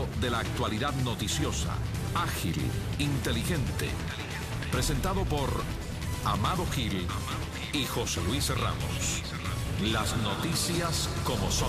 recuento de la actualidad noticiosa, ágil, inteligente. Presentado por Amado Gil y José Luis Ramos. Las noticias como son.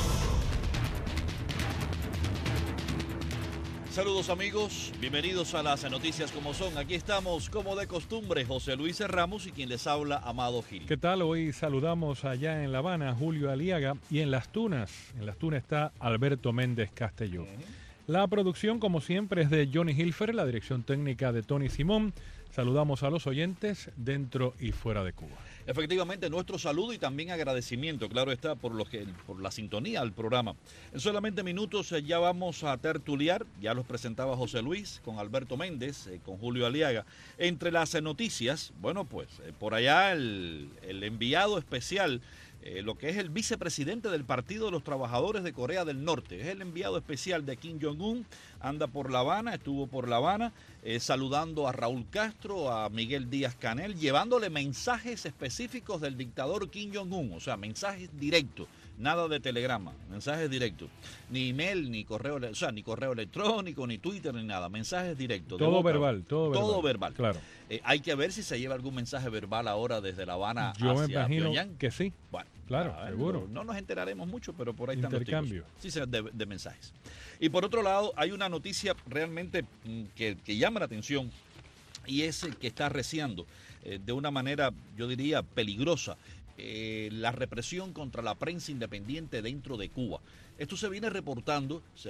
Saludos amigos, bienvenidos a las noticias como son. Aquí estamos como de costumbre, José Luis Ramos y quien les habla, Amado Gil. ¿Qué tal? Hoy saludamos allá en La Habana a Julio Aliaga y en Las Tunas está Alberto Méndez Castelló. La producción, como siempre, es de Johnny Hilfer, la dirección técnica de Tony Simón. Saludamos a los oyentes dentro y fuera de Cuba. Efectivamente, nuestro saludo y también agradecimiento, claro está, por la sintonía al programa. En solamente minutos ya vamos a tertuliar, ya los presentaba José Luis, con Alberto Méndez, con Julio Aliaga. Entre las noticias, bueno, pues por allá el enviado especial, lo que es el vicepresidente del Partido de los Trabajadores de Corea del Norte, es el enviado especial de Kim Jong-un, anda por La Habana, estuvo por La Habana, saludando a Raúl Castro, a Miguel Díaz-Canel, llevándole mensajes específicos del dictador Kim Jong-un, o sea, mensajes directos, nada de telegrama, mensajes directos, ni email, ni correo, o sea, ni correo electrónico, ni Twitter, ni nada, mensajes directos. Todo verbal, todo verbal. Claro. Hay que ver si se lleva algún mensaje verbal ahora desde La Habana hacia Yo me imagino Pyongyang. Que sí. Bueno, claro, seguro. No nos enteraremos mucho, pero por ahí están los intercambio. Sí, de mensajes. Y por otro lado, hay una noticia realmente que llama la atención y es el que está arreciando de una manera, yo diría, peligrosa, la represión contra la prensa independiente dentro de Cuba. Esto se viene reportando, se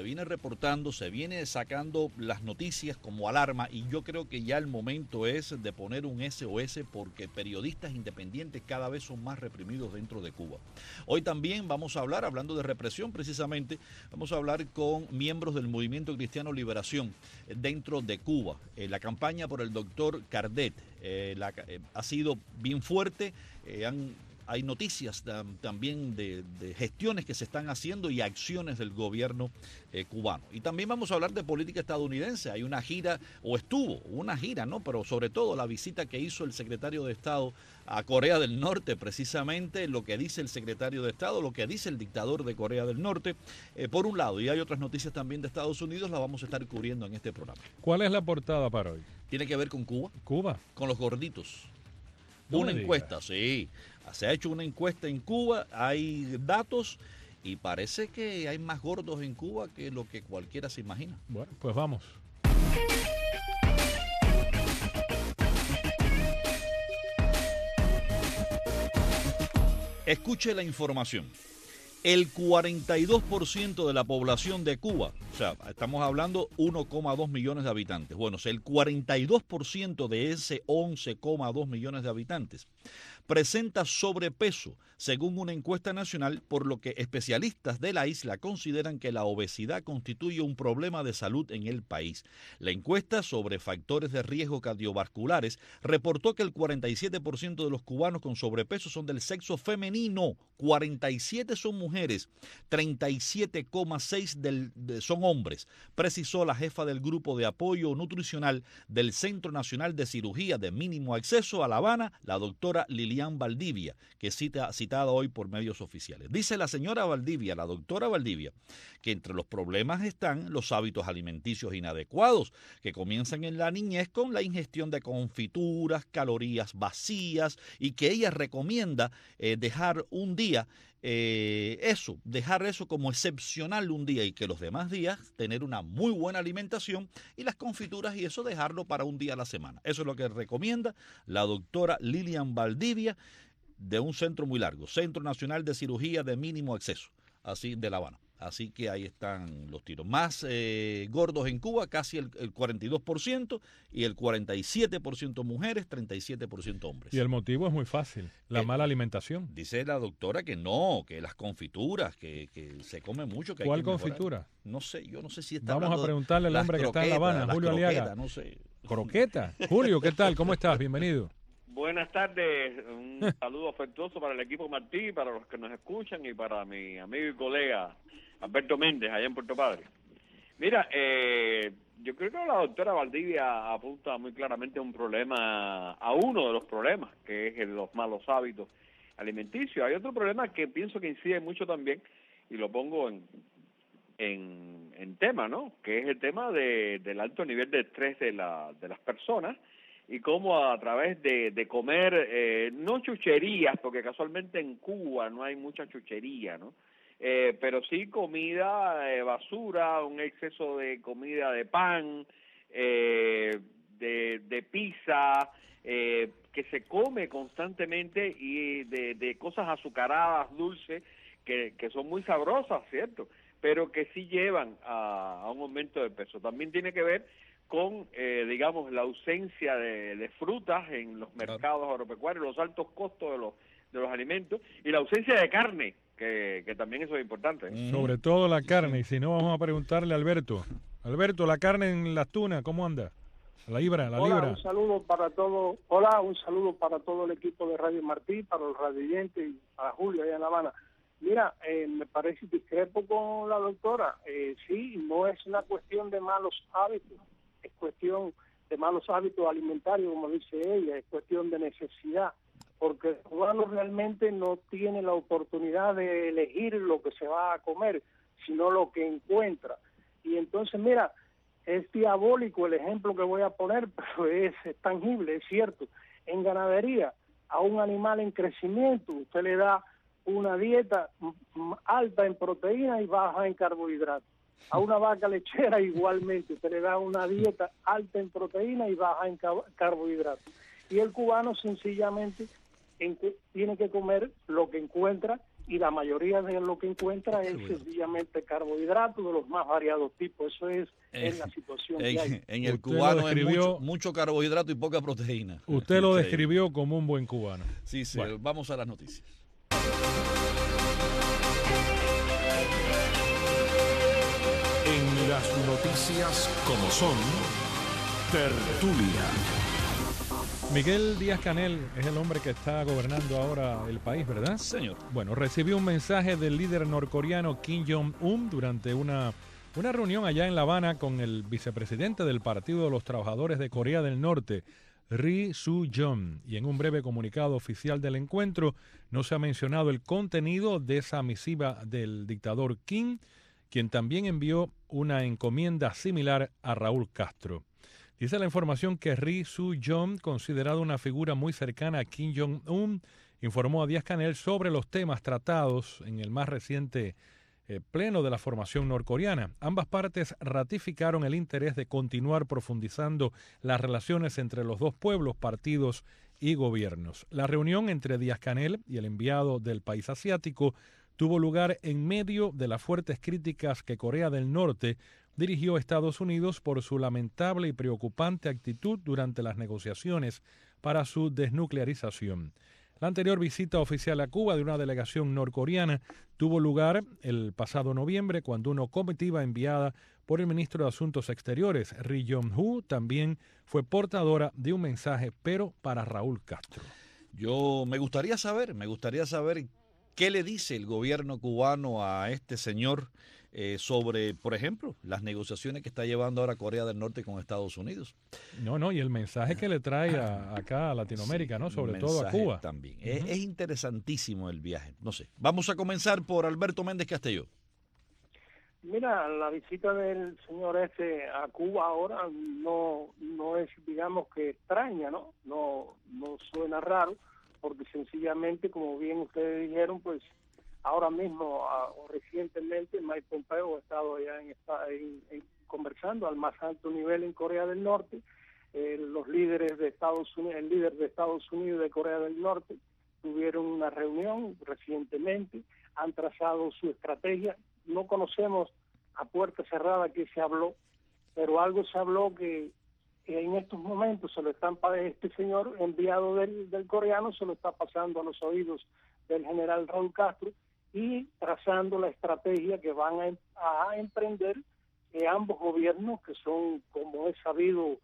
viene sacando las noticias como alarma y yo creo que ya el momento es de poner un SOS porque periodistas independientes cada vez son más reprimidos dentro de Cuba. Hoy también vamos a hablar, hablando de represión precisamente, vamos a hablar con miembros del Movimiento Cristiano Liberación dentro de Cuba. La campaña por el doctor Cardet ha sido bien fuerte, hay noticias también de gestiones que se están haciendo y acciones del gobierno cubano. Y también vamos a hablar de política estadounidense. Hay una gira, o estuvo una gira, ¿no? Pero sobre todo la visita que hizo el secretario de Estado a Corea del Norte, precisamente lo que dice el secretario de Estado, lo que dice el dictador de Corea del Norte, por un lado. Y hay otras noticias también de Estados Unidos, las vamos a estar cubriendo en este programa. ¿Cuál es la portada para hoy? Tiene que ver con Cuba. Cuba. Con los gorditos. No una encuesta, sí. Se ha hecho una encuesta en Cuba, hay datos y parece que hay más gordos en Cuba que lo que cualquiera se imagina. Bueno, pues vamos. Escuche la información. El 42% de la población de Cuba, o sea, estamos hablando 1,2 millones de habitantes. Bueno, el 42% de ese 11,2 millones de habitantes presenta sobrepeso, según una encuesta nacional, por lo que especialistas de la isla consideran que la obesidad constituye un problema de salud en el país. La encuesta sobre factores de riesgo cardiovasculares reportó que el 47% de los cubanos con sobrepeso son del sexo femenino, 47 son mujeres, 37,6 son hombres, precisó la jefa del grupo de apoyo nutricional del Centro Nacional de Cirugía de Mínimo Acceso a La Habana, la doctora Lilian Valdivia, que es citada hoy por medios oficiales. Dice la señora Valdivia, la doctora Valdivia, que entre los problemas están los hábitos alimenticios inadecuados, que comienzan en la niñez con la ingestión de confituras, calorías vacías, y que ella recomienda dejar un día dejar eso como excepcional un día y que los demás días tener una muy buena alimentación y las confituras y eso dejarlo para un día a la semana. Eso es lo que recomienda la doctora Lilian Valdivia de un centro muy largo, Centro Nacional de Cirugía de Mínimo Acceso, así de La Habana. Así que ahí están los tiros. Más gordos en Cuba, casi el 42%, y el 47% mujeres, 37% hombres. Y el motivo es muy fácil, la mala alimentación. Dice la doctora que no, que las confituras, que se come mucho. Que ¿Cuál hay que confitura? No sé, yo no sé si está Vamos a preguntarle al hombre que está en La Habana, Julio Aliaga. No sé. ¿Croqueta? Julio, ¿qué tal? ¿Cómo estás? Bienvenido. Buenas tardes, un saludo afectuoso para el equipo Martí, para los que nos escuchan y para mi amigo y colega Alberto Méndez, allá en Puerto Padre. Mira, yo creo que la doctora Valdivia apunta muy claramente a un problema, a uno de los problemas, que es los malos hábitos alimenticios. Hay otro problema que pienso que incide mucho también, y lo pongo en en tema, ¿no? Que es el tema del alto nivel de estrés de las personas y cómo a través de comer, no chucherías, porque casualmente en Cuba no hay mucha chuchería, ¿no? Pero sí comida basura, un exceso de comida de pan, de pizza, que se come constantemente y de cosas azucaradas, dulces, que son muy sabrosas, ¿cierto? Pero que sí llevan a un aumento de peso. También tiene que ver con, digamos, la ausencia de frutas en los mercados agropecuarios, los altos costos de los alimentos y la ausencia de carne, que también eso es importante. Sobre todo la carne, y si no vamos a preguntarle a Alberto. Alberto, la carne en las tunas, ¿cómo anda? La libra. Hola, un saludo para todo el equipo de Radio Martí, para los radioyentes y para Julio allá en La Habana. Mira, me parece discrepo con la doctora. Sí, no es una cuestión de malos hábitos, es cuestión de malos hábitos alimentarios, como dice ella, es cuestión de necesidad, porque el cubano realmente no tiene la oportunidad de elegir lo que se va a comer, sino lo que encuentra. Y entonces, mira, es diabólico el ejemplo que voy a poner, pero es tangible, es cierto. En ganadería, a un animal en crecimiento, usted le da una dieta alta en proteína y baja en carbohidratos. A una vaca lechera igualmente, usted le da una dieta alta en proteína y baja en carbohidratos. Y el cubano sencillamente tiene que comer lo que encuentra, y la mayoría de lo que encuentra es sencillamente carbohidratos de los más variados tipos. Eso es la situación que hay. En el cubano es mucho carbohidrato y poca proteína. Usted lo describió como un buen cubano. Sí, bueno. Vamos a las noticias. En las noticias como son, tertulia. Miguel Díaz-Canel es el hombre que está gobernando ahora el país, ¿verdad? Señor. Bueno, recibió un mensaje del líder norcoreano Kim Jong-un durante una reunión allá en La Habana con el vicepresidente del Partido de los Trabajadores de Corea del Norte, Ri Su-jong. Y en un breve comunicado oficial del encuentro no se ha mencionado el contenido de esa misiva del dictador Kim, quien también envió una encomienda similar a Raúl Castro. Dice la información que Ri Su-jong, considerado una figura muy cercana a Kim Jong-un, informó a Díaz-Canel sobre los temas tratados en el más reciente pleno de la formación norcoreana. Ambas partes ratificaron el interés de continuar profundizando las relaciones entre los dos pueblos, partidos y gobiernos. La reunión entre Díaz-Canel y el enviado del país asiático tuvo lugar en medio de las fuertes críticas que Corea del Norte dirigió a Estados Unidos por su lamentable y preocupante actitud durante las negociaciones para su desnuclearización. La anterior visita oficial a Cuba de una delegación norcoreana tuvo lugar el pasado noviembre, cuando una comitiva enviada por el ministro de Asuntos Exteriores, Ri Yong-ho, también fue portadora de un mensaje, pero para Raúl Castro. Me gustaría saber qué le dice el gobierno cubano a este señor sobre, por ejemplo, las negociaciones que está llevando ahora Corea del Norte con Estados Unidos. Y el mensaje que le trae acá a Latinoamérica, ¿no? Sobre todo a Cuba. También. Es interesantísimo el viaje. No sé. Vamos a comenzar por Alberto Méndez Castelló. Mira, la visita del señor a Cuba ahora no es, digamos, que extraña, ¿no? No suena raro, porque sencillamente, como bien ustedes dijeron, pues ahora mismo o recientemente Mike Pompeo ha estado allá conversando al más alto nivel en Corea del Norte. Los líderes de Estados Unidos, el líder de Estados Unidos y de Corea del Norte tuvieron una reunión recientemente, han trazado su estrategia. No conocemos a puerta cerrada qué se habló, pero algo se habló que en estos momentos este señor enviado del coreano se lo está pasando a los oídos del general Raúl Castro y trazando la estrategia que van a emprender ambos gobiernos, que son, como es sabido,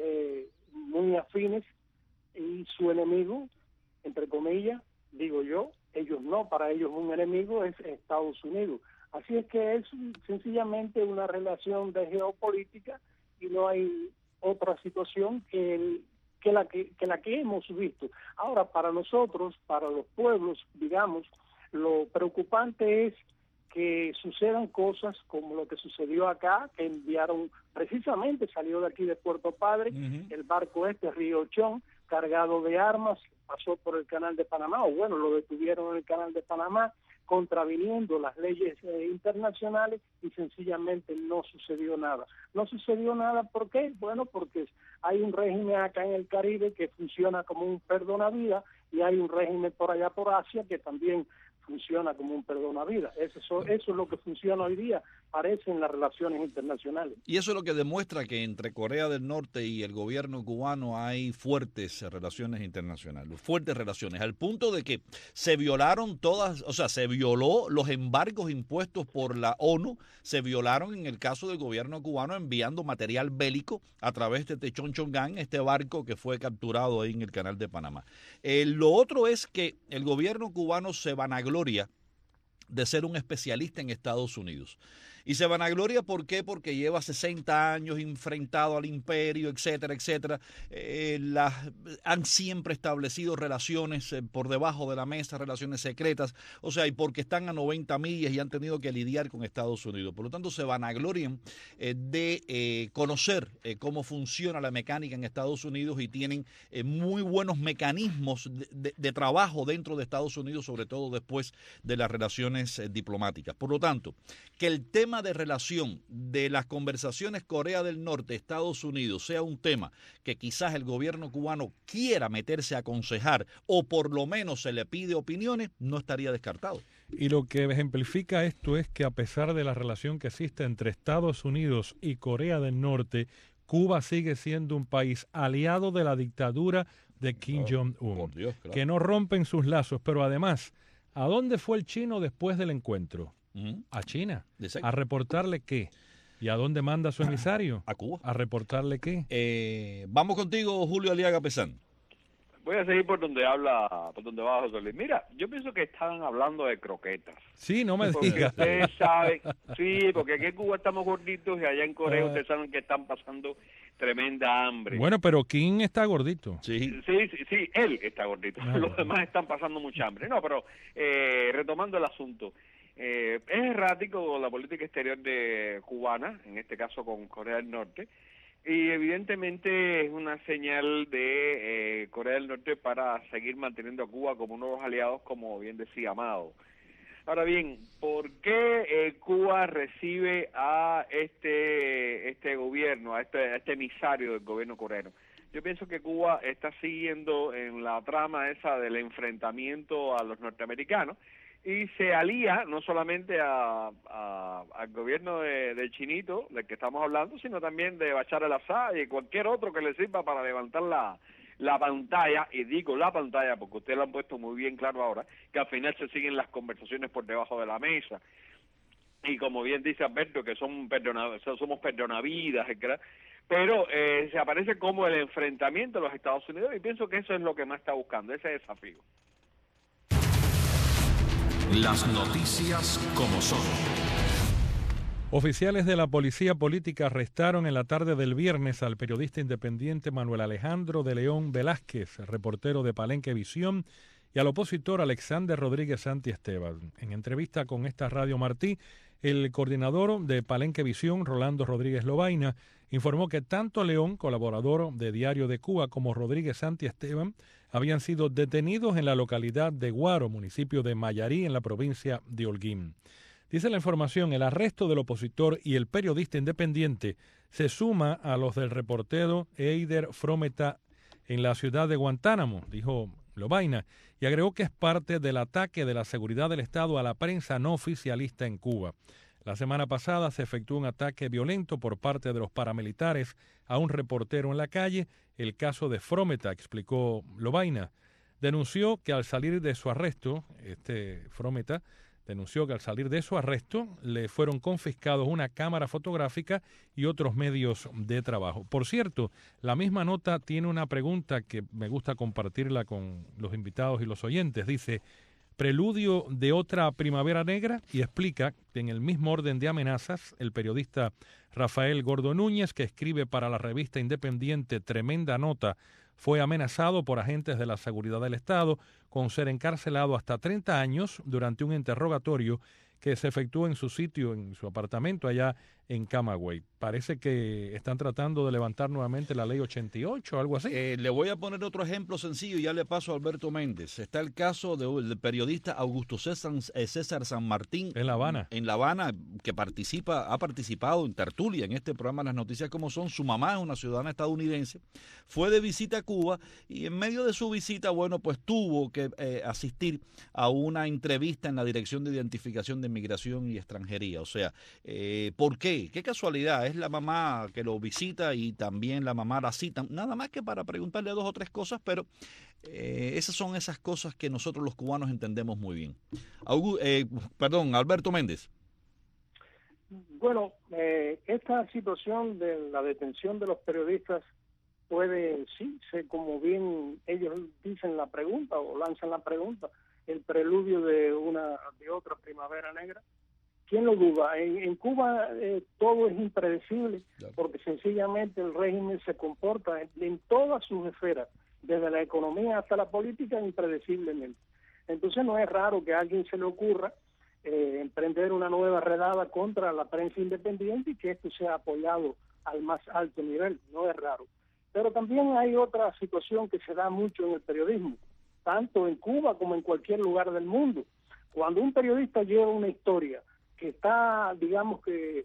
muy afines, y su enemigo, entre comillas, digo yo, ellos no, para ellos un enemigo es Estados Unidos. Así es que es sencillamente una relación de geopolítica y no hay otra situación que la que hemos visto. Ahora, para nosotros, para los pueblos, digamos, lo preocupante es que sucedan cosas como lo que sucedió acá, que enviaron, precisamente salió de aquí de Puerto Padre, el barco Río Chón, cargado de armas, pasó por el Canal de Panamá, o bueno, lo detuvieron en el Canal de Panamá, contraviniendo las leyes internacionales, y sencillamente no sucedió nada. No sucedió nada, ¿por qué? Bueno, porque hay un régimen acá en el Caribe que funciona como un perdonavidas, y hay un régimen por allá por Asia que también funciona como un perdonavidas. Eso es lo que funciona hoy día, parece, en las relaciones internacionales. Y eso es lo que demuestra que entre Corea del Norte y el gobierno cubano hay fuertes relaciones internacionales, fuertes relaciones, al punto de que se violaron todas, o sea, se violó los embargos impuestos por la ONU, se violaron en el caso del gobierno cubano enviando material bélico a través de Techonchongán, este barco que fue capturado ahí en el Canal de Panamá. Lo otro es que el gobierno cubano se vanagloria de ser un especialista en Estados Unidos. Y se vanagloria, ¿por qué? Porque lleva 60 años enfrentado al imperio, etcétera, etcétera. Han siempre establecido relaciones por debajo de la mesa, relaciones secretas, o sea, y porque están a 90 millas y han tenido que lidiar con Estados Unidos. Por lo tanto, se vanaglorian de conocer cómo funciona la mecánica en Estados Unidos, y tienen muy buenos mecanismos de trabajo dentro de Estados Unidos, sobre todo después de las relaciones diplomáticas. Por lo tanto, que el tema de relación de las conversaciones Corea del Norte, Estados Unidos, sea un tema que quizás el gobierno cubano quiera meterse a aconsejar, o por lo menos se le pide opiniones, no estaría descartado. Y lo que ejemplifica esto es que, a pesar de la relación que existe entre Estados Unidos y Corea del Norte, Cuba sigue siendo un país aliado de la dictadura de Kim Jong-un, claro, que no rompen sus lazos. Pero además, ¿a dónde fue el chino después del encuentro? A China. Exacto. ¿A reportarle qué? ¿Y a dónde manda su emisario? A Cuba. ¿A reportarle qué? Vamos contigo, Julio Aliaga Pesán. Voy a seguir por donde va José Luis. Mira, yo pienso que están hablando de croquetas. Sí, no me digas. Ustedes saben, sí, porque aquí en Cuba estamos gorditos y allá en Corea ustedes saben que están pasando tremenda hambre. Bueno, pero Kim está gordito. Sí, él está gordito. Los demás están pasando mucha hambre. No, pero retomando el asunto. Es errático la política exterior de cubana, en este caso con Corea del Norte, y evidentemente es una señal de Corea del Norte para seguir manteniendo a Cuba como nuevos aliados, como bien decía Amado. Ahora bien, ¿por qué Cuba recibe a este gobierno, a este emisario del gobierno coreano? Yo pienso que Cuba está siguiendo en la trama esa del enfrentamiento a los norteamericanos, y se alía no solamente al gobierno de Chinito, del que estamos hablando, sino también de Bashar al-Assad y cualquier otro que le sirva para levantar la pantalla, y digo la pantalla porque ustedes lo han puesto muy bien claro ahora, que al final se siguen las conversaciones por debajo de la mesa. Y como bien dice Alberto, que somos perdonavidas, etc., pero se aparece como el enfrentamiento de los Estados Unidos, y pienso que eso es lo que más está buscando, ese desafío. Las noticias como son. Oficiales de la Policía Política arrestaron en la tarde del viernes al periodista independiente Manuel Alejandro de León Velázquez, reportero de Palenque Visión, y al opositor Alexander Rodríguez Santi Esteban. En entrevista con esta Radio Martí, el coordinador de Palenque Visión, Rolando Rodríguez Lobaina, informó que tanto León, colaborador de Diario de Cuba, como Rodríguez Santi Esteban habían sido detenidos en la localidad de Guaro, municipio de Mayarí, en la provincia de Holguín. Dice la información, el arresto del opositor y el periodista independiente se suma a los del reportero Eider Frometa en la ciudad de Guantánamo, dijo Lobaina, y agregó que es parte del ataque de la seguridad del Estado a la prensa no oficialista en Cuba. La semana pasada se efectuó un ataque violento por parte de los paramilitares a un reportero en la calle. El caso de Frometa, explicó Lobaina, denunció que al salir de su arresto, Frometa denunció que al salir de su arresto le fueron confiscados una cámara fotográfica y otros medios de trabajo. Por cierto, la misma nota tiene una pregunta que me gusta compartirla con los invitados y los oyentes. Dice, preludio de otra primavera negra, y explica que en el mismo orden de amenazas, el periodista Rafael Gordo Núñez, que escribe para la revista independiente Tremenda Nota, fue amenazado por agentes de la seguridad del Estado con ser encarcelado hasta 30 años durante un interrogatorio que se efectuó en su sitio, en su apartamento allá en Camagüey. Parece que están tratando de levantar nuevamente la ley 88 o algo así. Le voy a poner otro ejemplo sencillo y ya le paso a Alberto Méndez. Está el caso del periodista Augusto César San Martín. En La Habana. En La Habana, que ha participado en tertulia en este programa Las Noticias Como Son. Su mamá es una ciudadana estadounidense. Fue de visita a Cuba y en medio de su visita, bueno, pues tuvo que asistir a una entrevista en la Dirección de Identificación de Migración y Extranjería. O sea, ¿por qué? Qué casualidad, es la mamá que lo visita y también la mamá la cita, nada más que para preguntarle 2 o 3 cosas, pero esas son esas cosas que nosotros los cubanos entendemos muy bien. Alberto Méndez. Bueno, esta situación de la detención de los periodistas puede, sí, ser como bien ellos dicen la pregunta o lanzan la pregunta, el preludio de otra primavera negra. ¿Quién lo duda? En Cuba todo es impredecible, porque sencillamente el régimen se comporta en todas sus esferas, desde la economía hasta la política, impredeciblemente. Entonces no es raro que a alguien se le ocurra emprender una nueva redada contra la prensa independiente y que esto sea apoyado al más alto nivel, no es raro. Pero también hay otra situación que se da mucho en el periodismo, tanto en Cuba como en cualquier lugar del mundo. Cuando un periodista lleva una historia que está, digamos que,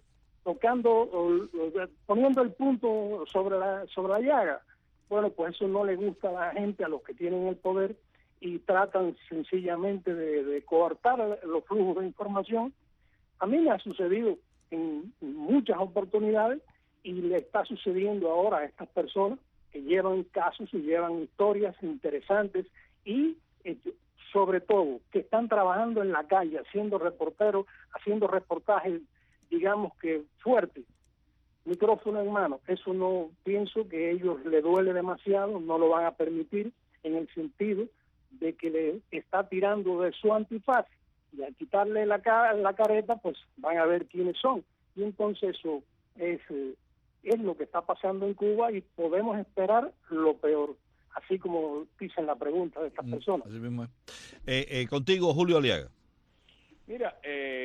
poniendo el punto sobre la llaga, bueno, pues eso no le gusta a la gente, a los que tienen el poder, y tratan sencillamente de coartar los flujos de información. A mí me ha sucedido en muchas oportunidades y le está sucediendo ahora a estas personas que llevan casos y llevan historias interesantes y sobre todo que están trabajando en la calle, haciendo reporteros, haciendo reportajes, digamos que fuertes, micrófono en mano. Eso no pienso que a ellos les duele demasiado, no lo van a permitir, en el sentido de que le está tirando de su antifaz, y al quitarle la careta, pues van a ver quiénes son. Y entonces eso es lo que está pasando en Cuba y podemos esperar lo peor, así como dicen la pregunta de estas personas. Así mismo es. Contigo, Julio Aliaga. Mira,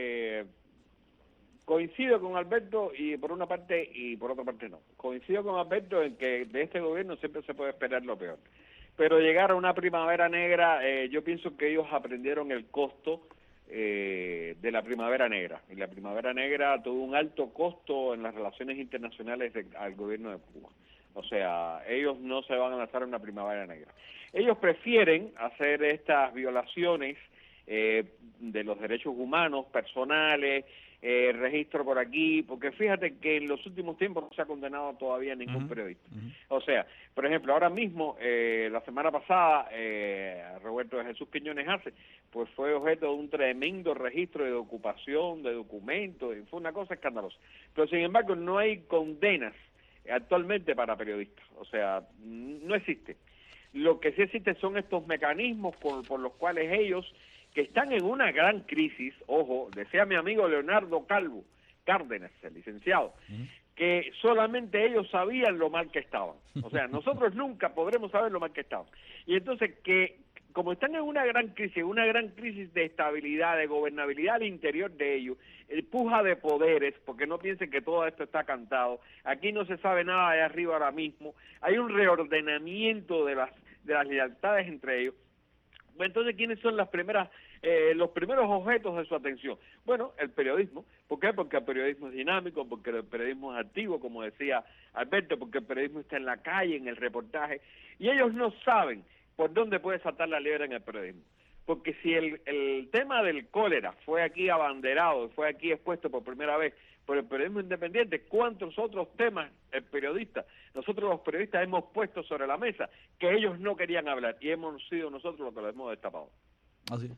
coincido con Alberto y por una parte y por otra parte no. Coincido con Alberto en que de este gobierno siempre se puede esperar lo peor. Pero llegar a una primavera negra, yo pienso que ellos aprendieron el costo de la primavera negra. Y la primavera negra tuvo un alto costo en las relaciones internacionales al gobierno de Cuba. O sea, ellos no se van a lanzar una primavera negra. Ellos prefieren hacer estas violaciones de los derechos humanos, personales, registro por aquí, porque fíjate que en los últimos tiempos no se ha condenado todavía ningún periodista. O sea, por ejemplo, ahora mismo, la semana pasada, Roberto de Jesús Quiñones Arce, pues fue objeto de un tremendo registro de ocupación, de documentos, y fue una cosa escandalosa. Pero sin embargo, no hay condenas actualmente para periodistas, o sea, no existe. Lo que sí existe son estos mecanismos por los cuales ellos, que están en una gran crisis, ojo, decía mi amigo Leonardo Calvo Cárdenas, el licenciado, que solamente ellos sabían lo mal que estaban. O sea, nosotros nunca podremos saber lo mal que estaban. Y entonces que, como están en una gran crisis de estabilidad, de gobernabilidad al interior de ellos, puja de poderes, porque no piensen que todo esto está cantado, aquí no se sabe nada de arriba ahora mismo, hay un reordenamiento de las lealtades entre ellos. Entonces, ¿quiénes son los primeros objetos de su atención? Bueno, el periodismo. ¿Por qué? Porque el periodismo es dinámico, porque el periodismo es activo, como decía Alberto, porque el periodismo está en la calle, en el reportaje, y ellos no saben por dónde puede saltar la liebre en el periodismo. Porque si el tema del cólera fue aquí abanderado, fue aquí expuesto por primera vez por el periodismo independiente, ¿cuántos otros temas nosotros los periodistas hemos puesto sobre la mesa que ellos no querían hablar y hemos sido nosotros los que los hemos destapado? Así.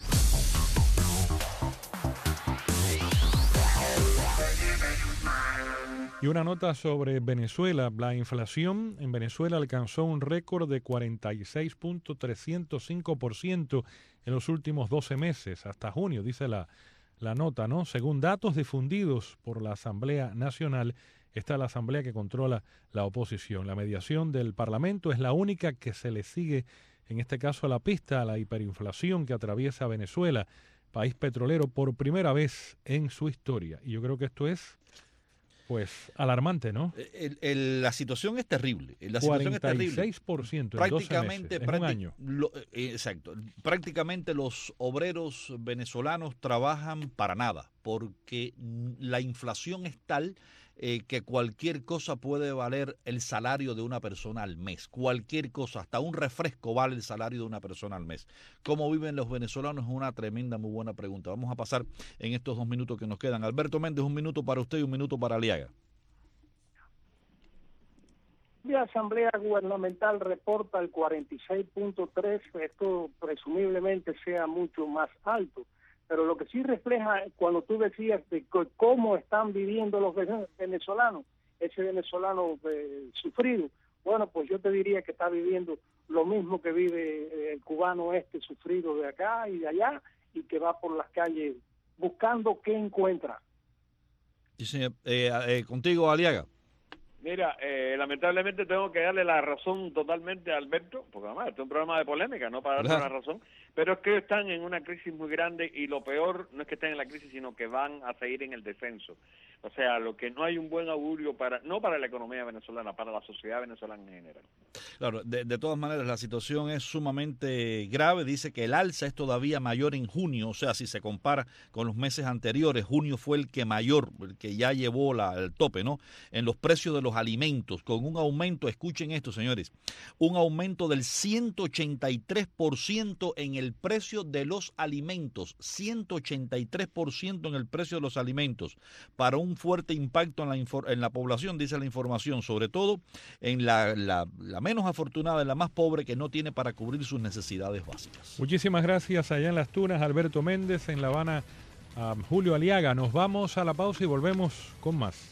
Y una nota sobre Venezuela. La inflación en Venezuela alcanzó un récord de 46.305% en los últimos 12 meses, hasta junio, dice la nota, ¿no? Según datos difundidos por la Asamblea Nacional, esta es la asamblea que controla la oposición. La mediación del Parlamento es la única que se le sigue, en este caso, a la pista a la hiperinflación que atraviesa Venezuela. país petrolero por primera vez en su historia. Y yo creo que esto es, pues, alarmante, ¿no? La situación es terrible. La situación es terrible. 46% en Prácticamente, 12 meses, en un año. Exacto. Prácticamente los obreros venezolanos trabajan para nada, porque la inflación es tal que cualquier cosa puede valer el salario de una persona al mes. Cualquier cosa, hasta un refresco vale el salario de una persona al mes. ¿Cómo viven los venezolanos? Es una tremenda, muy buena pregunta. Vamos a pasar en estos 2 minutos que nos quedan. Alberto Méndez, 1 minuto para usted y 1 minuto para Aliaga. La Asamblea Gubernamental reporta el 46.3, esto presumiblemente sea mucho más alto. Pero lo que sí refleja, cuando tú decías de cómo están viviendo los venezolanos, ese venezolano sufrido, bueno, pues yo te diría que está viviendo lo mismo que vive el cubano sufrido de acá y de allá, y que va por las calles buscando qué encuentra. Sí, señor. Contigo, Aliaga. Mira, lamentablemente tengo que darle la razón totalmente a Alberto, porque además este es un programa de polémica, no para darle la razón, pero es que están en una crisis muy grande y lo peor no es que estén en la crisis, sino que van a seguir en el descenso. O sea, lo que no hay un buen augurio no para la economía venezolana, para la sociedad venezolana en general. Claro, de todas maneras la situación es sumamente grave. Dice que el alza es todavía mayor en junio, o sea, si se compara con los meses anteriores, junio fue el que ya llevó el tope, ¿no? En los precios de los alimentos, con un aumento, escuchen esto, señores, un aumento del 183% en el precio de los alimentos, 183% en el precio de los alimentos, para un fuerte impacto en la población, dice la información, sobre todo en la menos afortunada, en la más pobre, que no tiene para cubrir sus necesidades básicas. Muchísimas gracias allá en Las Tunas, Alberto Méndez, en La Habana, Julio Aliaga. Nos vamos a la pausa y volvemos con más.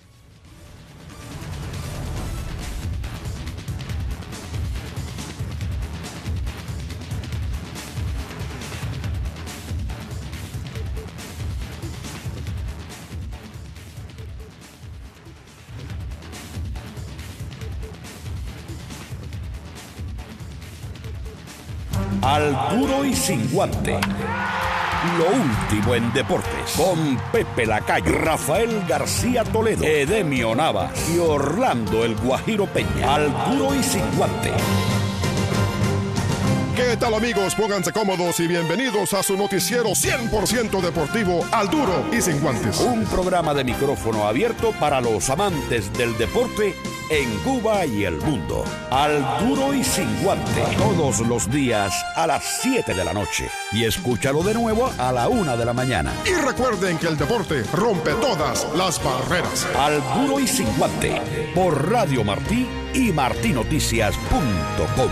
Al duro y sin guante. Lo último en deportes. Con Pepe Lacayo, Rafael García Toledo, Edemio Navas y Orlando el Guajiro Peña. Al duro y sin guante. ¿Qué tal, amigos? Pónganse cómodos y bienvenidos a su noticiero 100% deportivo, Al duro y sin guantes. Un programa de micrófono abierto para los amantes del deporte en Cuba y el mundo. Al duro y sin guante. Todos los días a las 7 de la noche. Y escúchalo de nuevo a la 1 de la mañana. Y recuerden que el deporte rompe todas las barreras. Al duro y sin guante. Por Radio Martí y martinoticias.com.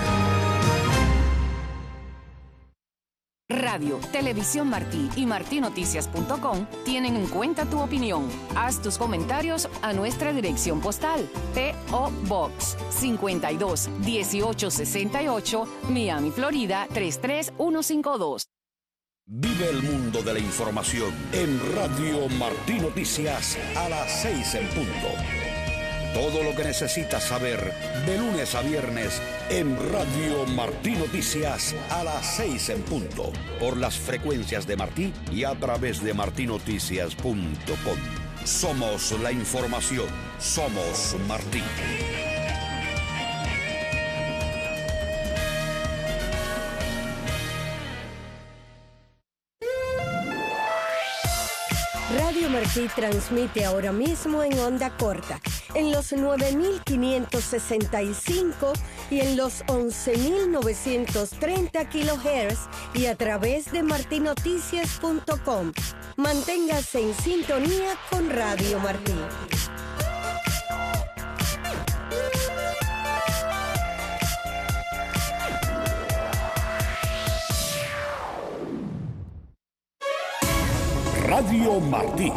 Radio, Televisión Martí y martinoticias.com tienen en cuenta tu opinión. Haz tus comentarios a nuestra dirección postal. P.O. Box 52 1868, Miami, Florida 33152. Vive el mundo de la información en Radio Martí Noticias a las 6 en punto. Todo lo que necesitas saber de lunes a viernes en Radio Martí Noticias a las 6 en punto. Por las frecuencias de Martí y a través de martinoticias.com. Somos la información. Somos Martí. Radio Martí transmite ahora mismo en onda corta, en los 9.565 y en los 11.930 kHz y a través de martinoticias.com. Manténgase en sintonía con Radio Martí. Radio Martí.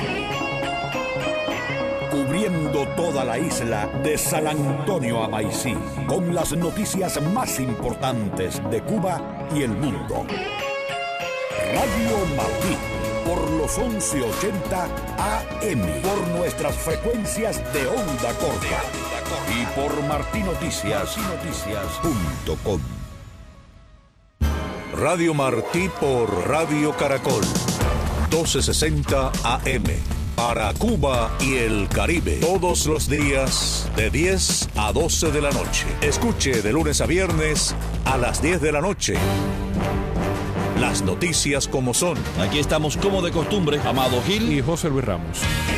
Cubriendo toda la isla de San Antonio a Maicí, con las noticias más importantes de Cuba y el mundo. Radio Martí, por los 1180 AM, por nuestras frecuencias de onda corta y por martinoticias.com. Radio Martí por Radio Caracol. 1260 AM. Para Cuba y el Caribe, todos los días de 10 a 12 de la noche. Escuche de lunes a viernes a las 10 de la noche. Las noticias como son. Aquí estamos como de costumbre, Amado Gil y José Luis Ramos.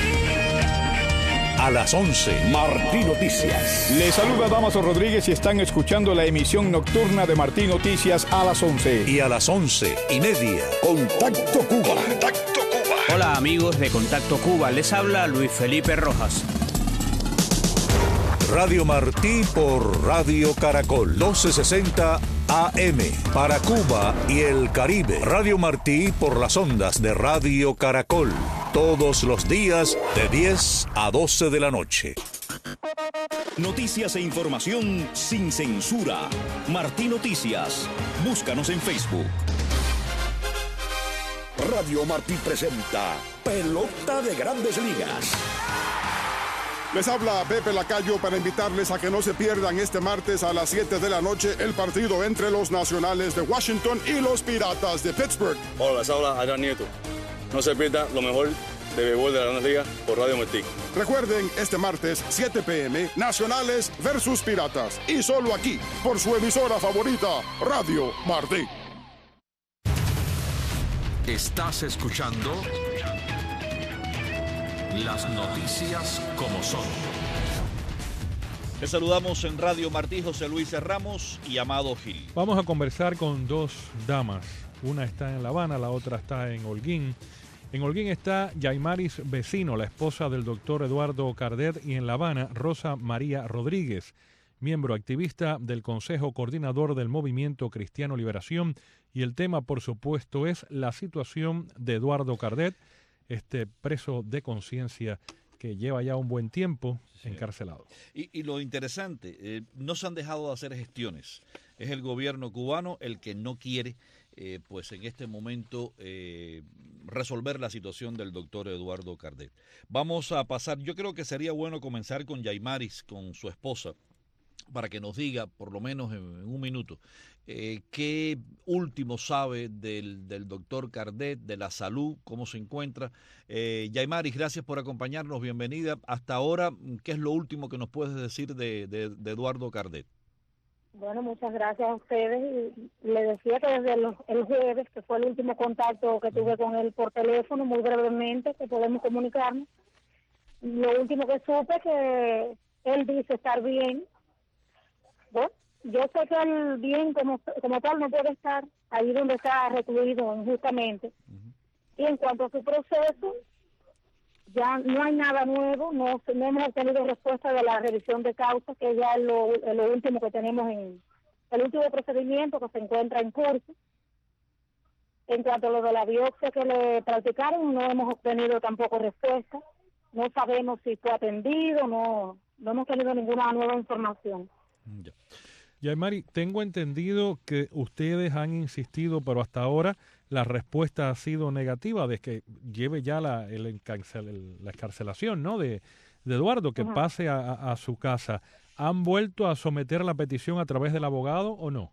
A las 11, Martí Noticias. Les saluda Damaso Rodríguez y están escuchando la emisión nocturna de Martí Noticias a las 11. Y a las 11:30, Contacto Cuba. Contacto Cuba. Hola amigos de Contacto Cuba, les habla Luis Felipe Rojas. Radio Martí por Radio Caracol, 1260 AM. Para Cuba y el Caribe, Radio Martí por las ondas de Radio Caracol. Todos los días de 10 a 12 de la noche. Noticias e información sin censura. Martí Noticias. Búscanos en Facebook. Radio Martí presenta Pelota de Grandes Ligas. Les habla Pepe Lacayo para invitarles a que no se pierdan este martes a las 7 de la noche el partido entre los Nacionales de Washington y los Piratas de Pittsburgh. Hola, les habla Adrián Nieto. No se pierda lo mejor de béisbol de la Grandes Ligas por Radio Martí. Recuerden, este martes, 7 p.m., Nacionales versus Piratas. Y solo aquí, por su emisora favorita, Radio Martí. Estás escuchando las noticias como son. Les saludamos en Radio Martí, José Luis Ramos y Amado Gil. Vamos a conversar con dos damas. Una está en La Habana, la otra está en Holguín. En Holguín está Yaimaris Vecino, la esposa del doctor Eduardo Cardet, y en La Habana, Rosa María Rodríguez, miembro activista del Consejo Coordinador del Movimiento Cristiano Liberación. Y el tema, por supuesto, es la situación de Eduardo Cardet, este preso de conciencia que lleva ya un buen tiempo encarcelado. Y lo interesante, no se han dejado de hacer gestiones. Es el gobierno cubano el que no quiere, pues en este momento, resolver la situación del doctor Eduardo Cardet. Vamos a pasar, yo creo que sería bueno comenzar con Yaimaris, con su esposa, para que nos diga, por lo menos en un minuto, qué último sabe del doctor Cardet, de la salud, cómo se encuentra. Yaimaris, gracias por acompañarnos, bienvenida. Hasta ahora, ¿qué es lo último que nos puedes decir de Eduardo Cardet? Bueno, muchas gracias a ustedes. Le decía que desde el jueves, que fue el último contacto que tuve con él por teléfono, muy brevemente, que podemos comunicarnos. Lo último que supe que él dice estar bien. Bueno, yo sé que él bien como tal no puede estar ahí donde está recluido injustamente. Y en cuanto a su proceso, ya no hay nada nuevo, no hemos obtenido respuesta de la revisión de causas, que ya es lo último que tenemos en el último procedimiento que se encuentra en curso. En cuanto a lo de la biopsia que le practicaron, no hemos obtenido tampoco respuesta. No sabemos si fue atendido, no hemos tenido ninguna nueva información. Ya. Yaimari, tengo entendido que ustedes han insistido, pero hasta ahora la respuesta ha sido negativa, de que lleve ya la excarcelación, ¿no?, de Eduardo, que pase a su casa. ¿Han vuelto a someter la petición a través del abogado o no?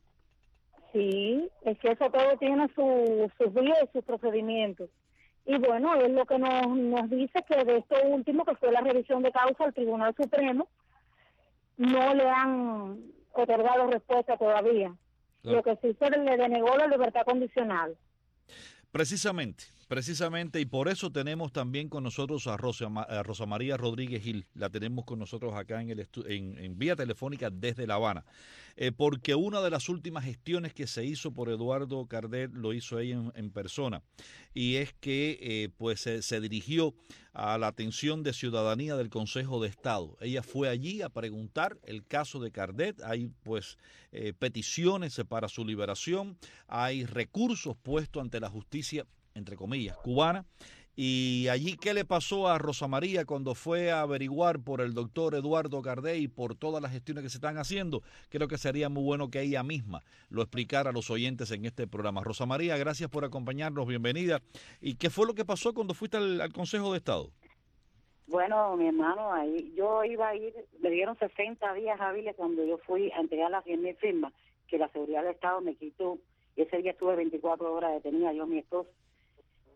Sí, es que eso todo tiene sus vías y sus procedimientos. Y bueno, es lo que nos dice que de esto último, que fue la revisión de causa al Tribunal Supremo, no le han otorgado respuesta todavía. Lo que sí se le denegó la libertad condicional. Precisamente, y por eso tenemos también con nosotros a Rosa María Rodríguez Gil. La tenemos con nosotros acá en vía telefónica desde La Habana, porque una de las últimas gestiones que se hizo por Eduardo Cardet lo hizo ella en persona, y es que pues se dirigió a la atención de ciudadanía del Consejo de Estado. Ella fue allí a preguntar el caso de Cardet. Hay pues peticiones para su liberación, hay recursos puestos ante la justicia, entre comillas, cubana. Y allí, ¿qué le pasó a Rosa María cuando fue a averiguar por el doctor Eduardo Cardet y por todas las gestiones que se están haciendo? Creo que sería muy bueno que ella misma lo explicara a los oyentes en este programa. Rosa María, gracias por acompañarnos, bienvenida. ¿Y qué fue lo que pasó cuando fuiste al Consejo de Estado? Bueno, mi hermano, ahí yo iba a ir, me dieron 60 días hábiles cuando yo fui a entregar las 10,000 firmas que la seguridad del Estado me quitó. Ese día estuve 24 horas detenida, yo y mi esposo.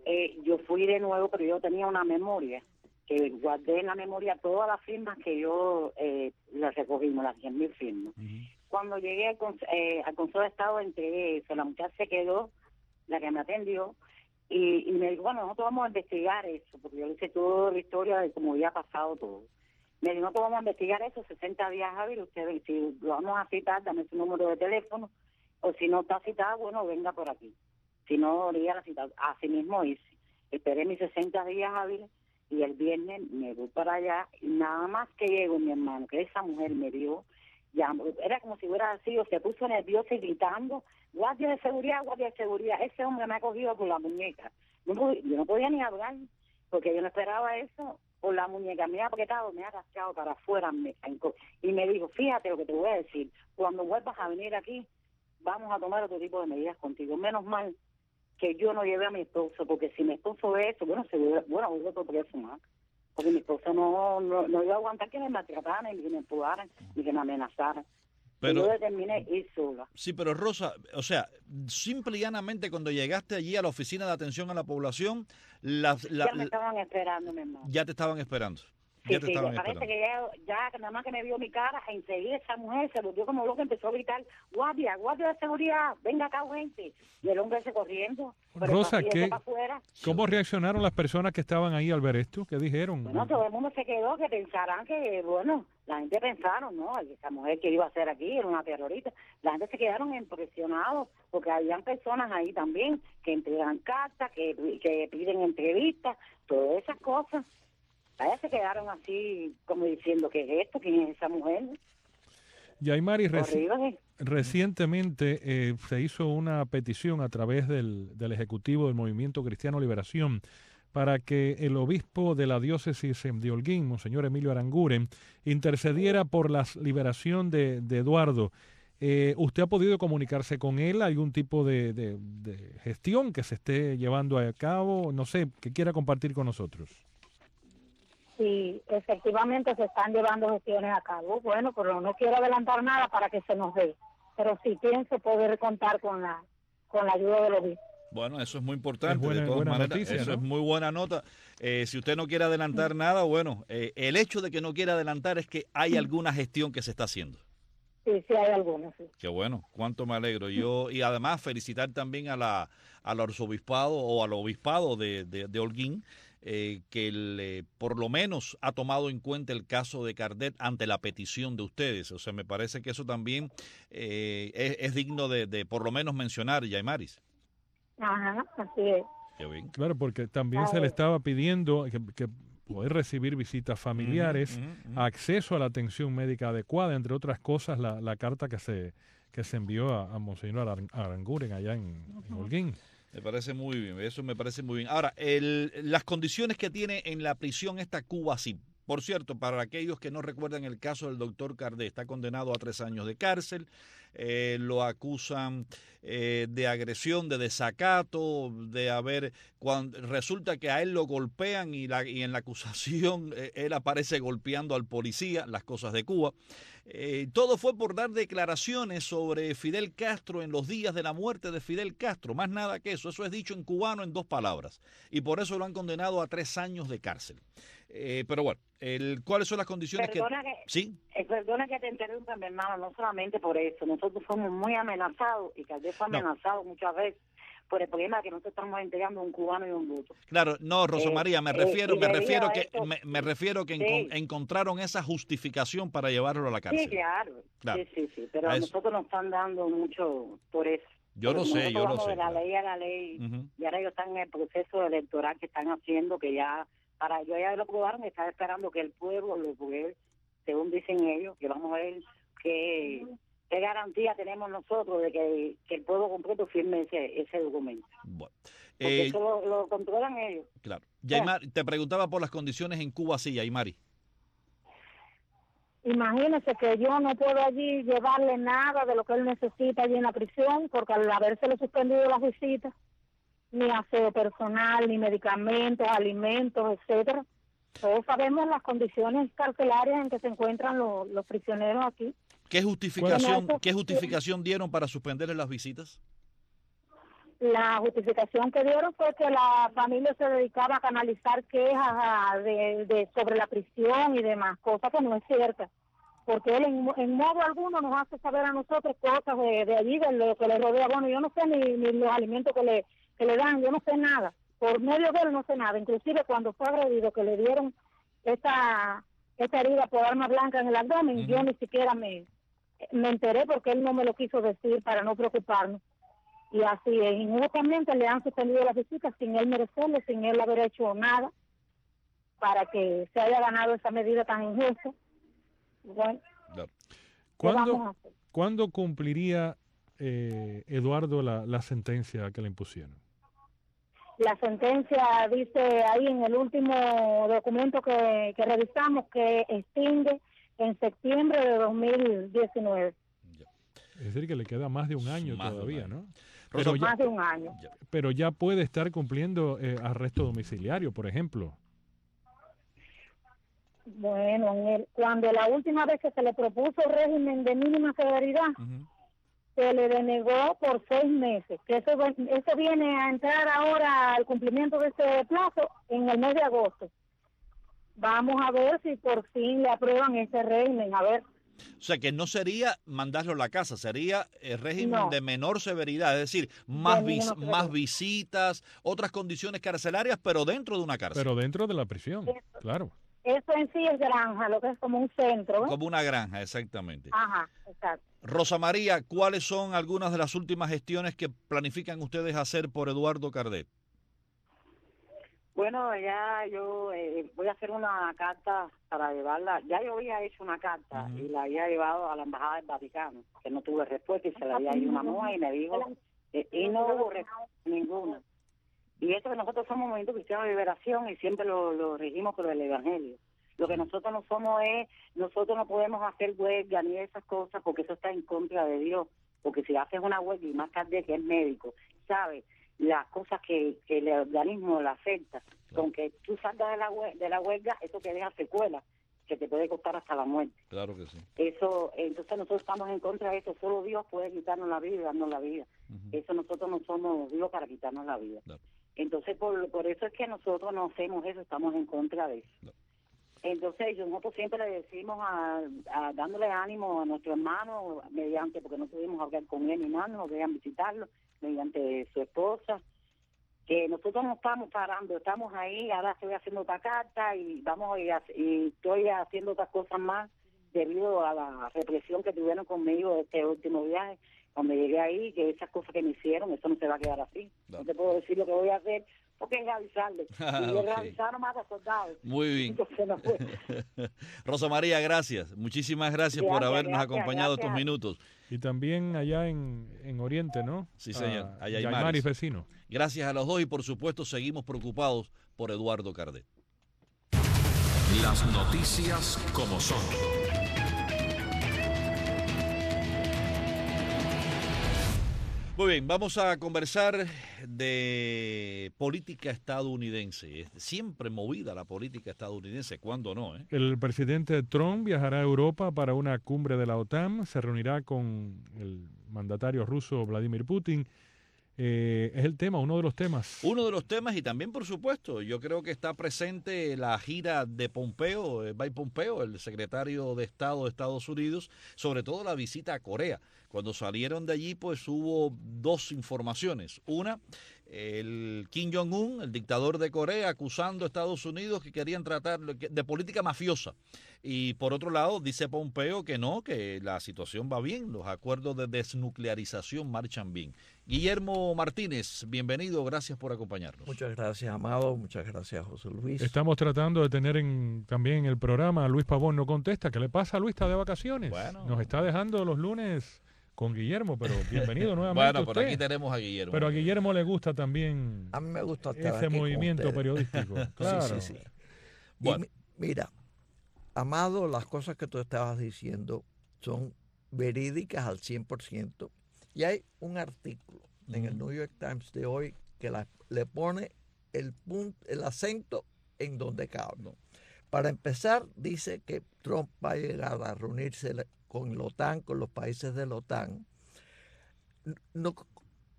yo fui de nuevo, pero yo tenía una memoria, que guardé en la memoria todas las firmas que yo las recogimos, las 10.000 firmas. Cuando llegué al Consejo de Estado, entregué eso, la muchacha se quedó, la que me atendió, y me dijo, bueno, nosotros vamos a investigar eso, porque yo le hice toda la historia de cómo había pasado todo. Me dijo, nosotros vamos a investigar eso, 60 días hábiles, usted, si lo vamos a citar, dame su número de teléfono, o si no está citado, bueno, venga por aquí. Si no, haría la cita. Así mismo hice. Esperé mis 60 días hábiles y el viernes me voy para allá y nada más que llego, mi hermano, que esa mujer me dio, ya, era como si hubiera sido, se puso nerviosa y gritando, guardia de seguridad, ese hombre me ha cogido por la muñeca. Yo no podía ni hablar, porque yo no esperaba eso por la muñeca. Mira, porque me ha rascado para afuera y me dijo, fíjate lo que te voy a decir, cuando vuelvas a venir aquí, vamos a tomar otro tipo de medidas contigo. Menos mal que yo no llevé a mi esposo, porque si mi esposo ve eso, bueno, hubo otro preso más. Porque mi esposo no iba a aguantar que me maltrataran, ni que me empujaran, ni que me amenazaran. Pero yo determiné ir sola. Sí, pero Rosa, o sea, simple y llanamente cuando llegaste allí a la oficina de atención a la población, ya me estaban esperando, mi hermano. Ya te estaban esperando. Sí, parece que ya nada más que me vio mi cara, enseguida esa mujer se volvió como loca, empezó a gritar, guardia de seguridad, venga acá, gente. Y el hombre se corriendo. Rosa, ¿cómo reaccionaron las personas que estaban ahí al ver esto? ¿Qué dijeron? Bueno, todo el mundo se quedó, que pensarán que, bueno, la gente pensaron, ¿no? Esa mujer que iba a ser aquí era una terrorista. La gente se quedaron impresionados, porque habían personas ahí también que entregan cartas, que piden entrevistas, todas esas cosas. Allá se quedaron así, como diciendo, ¿qué es esto? ¿Quién es esa mujer? Yaimari, recientemente se hizo una petición a través del Ejecutivo del Movimiento Cristiano Liberación para que el obispo de la diócesis de Holguín, Monseñor Emilio Aranguren, intercediera por la liberación de Eduardo. ¿Usted ha podido comunicarse con él? ¿Algún tipo de gestión que se esté llevando a cabo? No sé, que quiera compartir con nosotros. Sí, efectivamente se están llevando gestiones a cabo. Bueno, pero no quiero adelantar nada para que se nos dé. Pero sí pienso poder contar con la ayuda de los obispos. Bueno, eso es muy importante, de todas maneras, noticia, eso, ¿no? Es muy buena nota. Si usted no quiere adelantar nada, bueno, el hecho de que no quiera adelantar es que hay alguna gestión que se está haciendo. Sí, sí hay alguna, sí. Qué bueno, cuánto me alegro. Y además felicitar también al arzobispado o al obispado de Holguín, que por lo menos ha tomado en cuenta el caso de Cardet ante la petición de ustedes. O sea, me parece que eso también es digno de por lo menos mencionar, Yaimaris. Ajá, así es. Qué bien. Claro, porque también se le estaba pidiendo que poder recibir visitas familiares, acceso a la atención médica adecuada, entre otras cosas, la carta que se envió a Monseñor Aranguren allá en Holguín. Me parece muy bien, eso me parece muy bien. Ahora, las condiciones que tiene en la prisión esta Cuba, sí. Por cierto, para aquellos que no recuerdan el caso del doctor Cardet, está condenado a 3 años de cárcel, lo acusan de agresión, de desacato, de resulta que a él lo golpean y en la acusación él aparece golpeando al policía, las cosas de Cuba. Todo fue por dar declaraciones sobre Fidel Castro en los días de la muerte de Fidel Castro, más nada que eso es dicho en cubano en 2 palabras, y por eso lo han condenado a 3 años de cárcel. Pero bueno, ¿cuáles son las condiciones ¿Sí? Perdona que te interrumpa, mi hermano, no solamente por eso, nosotros fuimos muy amenazados, y Calder fue amenazado muchas veces por el problema de que nosotros estamos entregando un cubano y un bruto. Claro, no, Rosa María, me refiero que encontraron esa justificación para llevarlo a la cárcel. Sí, claro. Sí, pero a nosotros nos están dando mucho por eso. Yo lo sé. De la ley a la ley, y ahora ellos están en el proceso electoral que están haciendo, que ya lo probaron, están esperando que el pueblo lo pruebe, según dicen ellos, que vamos a ver qué garantía tenemos nosotros de que el pueblo completo firme ese documento. Bueno, porque eso lo controlan ellos. Claro. Yaimari, te preguntaba por las condiciones en Cuba, sí, Yaimari. Imagínese que yo no puedo allí llevarle nada de lo que él necesita allí en la prisión, porque al habérsele suspendido las visitas, ni aseo personal, ni medicamentos, alimentos, etcétera. Todos sabemos las condiciones carcelarias en que se encuentran los prisioneros aquí. ¿Qué justificación dieron para suspenderle las visitas? La justificación que dieron fue que la familia se dedicaba a canalizar quejas sobre la prisión y demás, cosa que no es cierta, porque él en modo alguno nos hace saber a nosotros cosas de allí, de lo que le rodea. Bueno, yo no sé ni los alimentos que le dan, yo no sé nada, por medio de él no sé nada, inclusive cuando fue agredido, que le dieron esta herida por arma blanca en el abdomen, yo ni siquiera me enteré porque él no me lo quiso decir para no preocuparnos. Y así es, injustamente le han suspendido las visitas sin él merecerle, sin él haber hecho nada para que se haya ganado esa medida tan injusta. Bueno, ¿Cuándo cumpliría Eduardo la sentencia que le impusieron? La sentencia dice ahí en el último documento que revisamos que extingue en septiembre de 2019. Es decir, que le queda más de un año todavía, ¿no? Pero más de un año. Pero ya puede estar cumpliendo arresto domiciliario, por ejemplo. Bueno, cuando la última vez que se le propuso régimen de mínima severidad, se le denegó por 6 meses. Que eso viene a entrar ahora al cumplimiento de ese plazo en el mes de agosto. Vamos a ver si por fin le aprueban ese régimen, a ver. O sea, que no sería mandarlo a la casa, sería el régimen de menor severidad, es decir, más visitas, otras condiciones carcelarias, pero dentro de una cárcel. Pero dentro de la prisión, claro. Eso en sí es granja, lo que es como un centro. Como una granja, exactamente. Ajá, exacto. Rosa María, ¿cuáles son algunas de las últimas gestiones que planifican ustedes hacer por Eduardo Cardet? Bueno, ya yo voy a hacer una carta para llevarla. Ya yo había hecho una carta y la había llevado a la Embajada del Vaticano, que no tuve respuesta y se la había ido una mujer y me dijo, y no hubo respuesta ninguna. Y eso que nosotros somos Movimiento Cristiano de Liberación y siempre lo regimos por el Evangelio. Lo que nosotros no somos nosotros no podemos hacer huelga ni esas cosas porque eso está en contra de Dios. Porque si haces una huelga y más tarde que es médico, ¿sabes? Las cosas que el organismo le afecta, con que tú salgas de la huelga, eso te deja secuelas, que te puede costar hasta la muerte. Claro que sí. Eso, entonces nosotros estamos en contra de eso, solo Dios puede quitarnos la vida y darnos la vida. Eso nosotros no somos Dios para quitarnos la vida. Claro. Entonces por eso es que nosotros no hacemos eso, estamos en contra de eso. Claro. Entonces nosotros siempre le decimos dándole ánimo a nuestro hermano, mediante, porque no pudimos hablar con él ni nada, nos vean visitarlo, mediante su esposa, que nosotros no estamos parando, estamos ahí, ahora estoy haciendo otra carta y y estoy haciendo otras cosas más debido a la represión que tuvieron conmigo este último viaje, cuando llegué ahí, que esas cosas que me hicieron, eso no se va a quedar así. No te puedo decir lo que voy a hacer, porque es avisarle. Y es avisar nomás a soldados. Muy bien. Entonces, no puede. Rosa María, gracias. Muchísimas gracias por habernos acompañado estos minutos. Y también allá en Oriente, ¿no? Sí, señor. Allá hay Yaimaris, vecino. Gracias a los dos y por supuesto seguimos preocupados por Eduardo Cardet. Las noticias como son. Muy bien, vamos a conversar de política estadounidense. Siempre movida la política estadounidense, ¿cuándo no? El presidente Trump viajará a Europa para una cumbre de la OTAN, se reunirá con el mandatario ruso Vladimir Putin. Es el tema, uno de los temas. Uno de los temas y también, por supuesto, yo creo que está presente la gira de Pompeo, Mike Pompeo, el secretario de Estado de Estados Unidos, sobre todo la visita a Corea. Cuando salieron de allí, pues hubo dos informaciones. Una, el Kim Jong-un, el dictador de Corea, acusando a Estados Unidos que querían tratar de política mafiosa. Y por otro lado, dice Pompeo que no, que la situación va bien, los acuerdos de desnuclearización marchan bien. Guillermo Martínez, bienvenido, gracias por acompañarnos. Muchas gracias, Amado, muchas gracias, José Luis. Estamos tratando de tener también en el programa a Luis Pavón no contesta. ¿Qué le pasa a Luis? Está de vacaciones. Bueno. Nos está dejando los lunes con Guillermo, pero bienvenido nuevamente. Bueno, por aquí tenemos a Guillermo. Pero a Guillermo le gusta también. A mí me gusta ese movimiento periodístico. Claro. Sí. Bueno. Mira, Amado, las cosas que tú estabas diciendo son verídicas al 100%. Y hay un artículo en el New York Times de hoy que le pone el acento en donde cabe. Para empezar, dice que Trump va a llegar a reunirse con la OTAN, con los países de la OTAN, no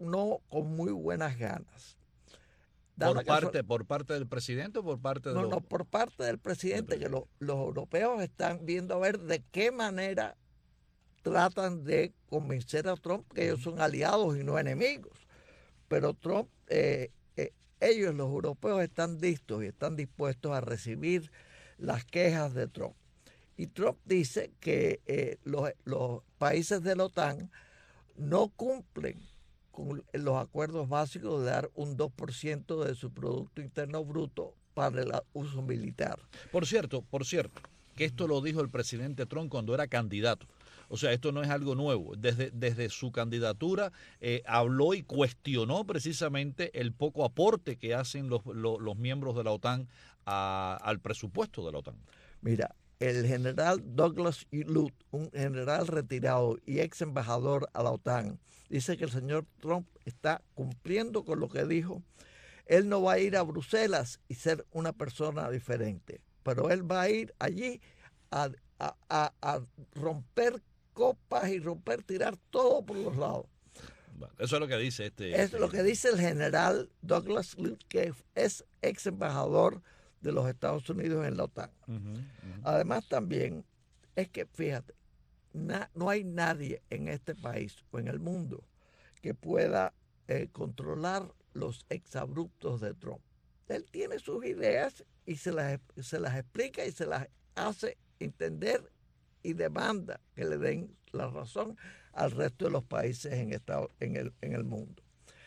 no con muy buenas ganas. ¿Por parte del presidente o por parte de No, por parte del presidente, que los europeos están viendo a ver de qué manera tratan de convencer a Trump que ellos son aliados y no enemigos. Pero Trump, ellos, los europeos, están listos y están dispuestos a recibir las quejas de Trump. Y Trump dice que los países de la OTAN no cumplen con los acuerdos básicos de dar un 2% de su Producto Interno Bruto para el uso militar. Por cierto, que esto lo dijo el presidente Trump cuando era candidato. O sea, esto no es algo nuevo. Desde su candidatura habló y cuestionó precisamente el poco aporte que hacen los miembros de la OTAN al presupuesto de la OTAN. Mira, el general Douglas Lute, un general retirado y ex embajador a la OTAN, dice que el señor Trump está cumpliendo con lo que dijo. Él no va a ir a Bruselas y ser una persona diferente, pero él va a ir allí a romper copas y tirar todo por los lados. Eso es lo que dice Es lo que dice el general Douglas Lute, que es ex embajador de los Estados Unidos en la OTAN. Además también es que, fíjate, no hay nadie en este país o en el mundo que pueda controlar los exabruptos de Trump. Él tiene sus ideas y se las explica y se las hace entender y demanda que le den la razón al resto de los países en el mundo.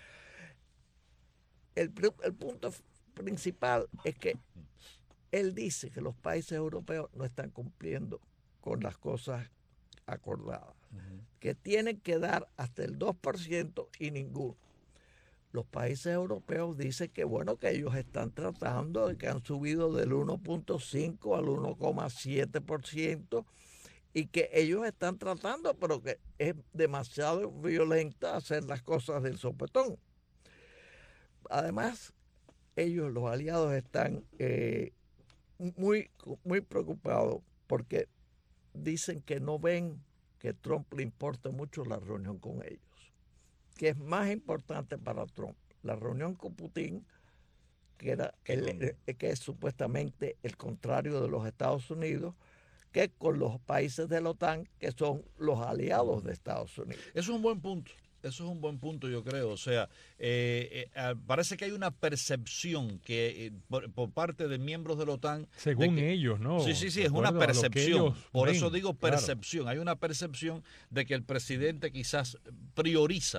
El punto principal es que él dice que los países europeos no están cumpliendo con las cosas acordadas, que tienen que dar hasta el 2% y ninguno. Los países europeos dicen que bueno, que ellos están tratando, de que han subido del 1.5 al 1.7%, y que ellos están tratando, pero que es demasiado violenta hacer las cosas del sopetón. Además, ellos, los aliados, están muy preocupados porque dicen que no ven que Trump le importa mucho la reunión con ellos, que es más importante para Trump la reunión con Putin, que es supuestamente el contrario de los Estados Unidos, que con los países de la OTAN, que son los aliados de Estados Unidos. Eso es un buen punto. Eso es un buen punto, yo creo. O sea, parece que hay una percepción que por parte de miembros de la OTAN... Según ellos, ¿no? Sí, es una percepción. Por eso digo percepción. Claro. Hay una percepción de que el presidente quizás prioriza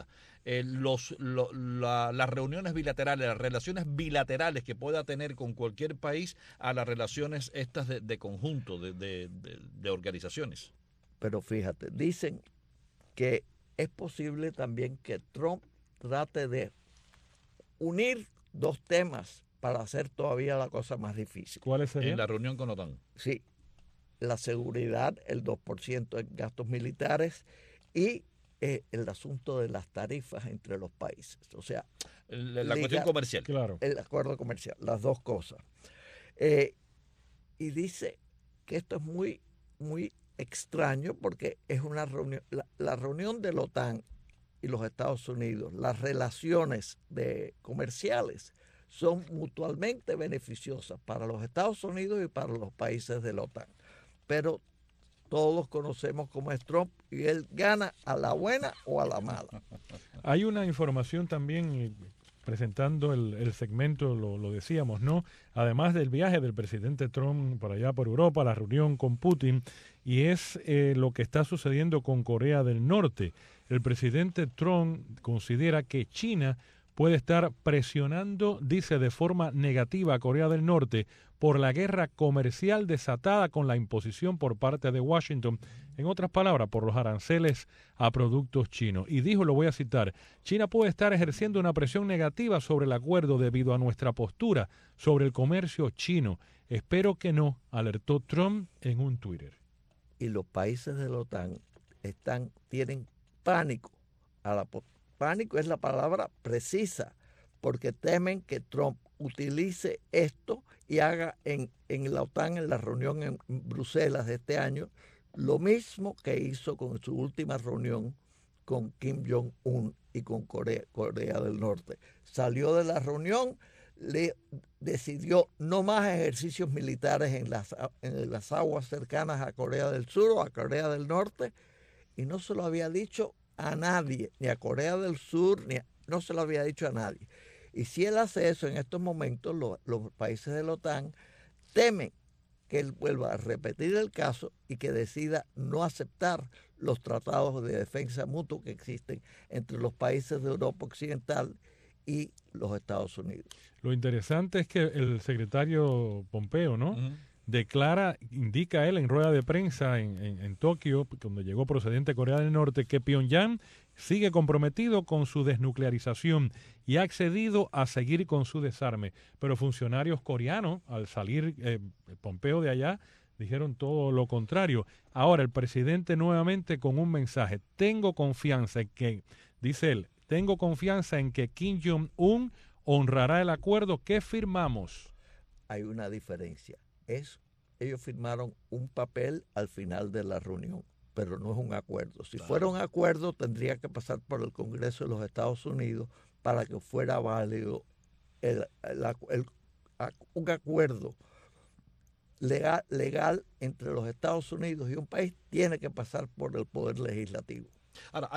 las reuniones bilaterales, las relaciones bilaterales que pueda tener con cualquier país a las relaciones estas de conjunto, de organizaciones. Pero fíjate, dicen que es posible también que Trump trate de unir dos temas para hacer todavía la cosa más difícil. ¿Cuáles serían? En la reunión con OTAN. Sí, la seguridad, el 2% en gastos militares y el asunto de las tarifas entre los países. O sea, la cuestión comercial. Claro. El acuerdo comercial, las dos cosas. Y dice que esto es muy, muy extraño porque es una reunión, la reunión de la OTAN y los Estados Unidos, las relaciones comerciales son mutuamente beneficiosas para los Estados Unidos y para los países de la OTAN. Pero todos conocemos cómo es Trump y él gana a la buena o a la mala. Hay una información también presentando el segmento, lo decíamos, ¿no? Además del viaje del presidente Trump por allá por Europa, la reunión con Putin, y es lo que está sucediendo con Corea del Norte. El presidente Trump considera que China puede estar presionando, dice, de forma negativa a Corea del Norte por la guerra comercial desatada con la imposición por parte de Washington, en otras palabras, por los aranceles a productos chinos. Y dijo, lo voy a citar, China puede estar ejerciendo una presión negativa sobre el acuerdo debido a nuestra postura sobre el comercio chino. Espero que no, alertó Trump en un Twitter. Y los países de la OTAN tienen pánico. Pánico es la palabra precisa, porque temen que Trump utilice esto y haga en la OTAN, en la reunión en Bruselas de este año, lo mismo que hizo con su última reunión con Kim Jong-un y con Corea del Norte. Salió de la reunión, decidió no más ejercicios militares en las aguas cercanas a Corea del Sur o a Corea del Norte, y no se lo había dicho a nadie, ni a Corea del Sur, no se lo había dicho a nadie. Y si él hace eso en estos momentos, los países de la OTAN temen que él vuelva a repetir el caso y que decida no aceptar los tratados de defensa mutua que existen entre los países de Europa Occidental y los Estados Unidos. Lo interesante es que el secretario Pompeo, ¿no? Indica él en rueda de prensa en Tokio, cuando llegó procedente de Corea del Norte, que Pyongyang sigue comprometido con su desnuclearización y ha accedido a seguir con su desarme. Pero funcionarios coreanos, al salir Pompeo de allá, dijeron todo lo contrario. Ahora el presidente nuevamente con un mensaje: tengo confianza en que, dice él, tengo confianza en que Kim Jong-un honrará el acuerdo que firmamos. Hay una diferencia. Ellos firmaron un papel al final de la reunión, pero no es un acuerdo. Si fuera un acuerdo, tendría que pasar por el Congreso de los Estados Unidos para que fuera válido un acuerdo legal entre los Estados Unidos y un país. Tiene que pasar por el Poder Legislativo. Ahora,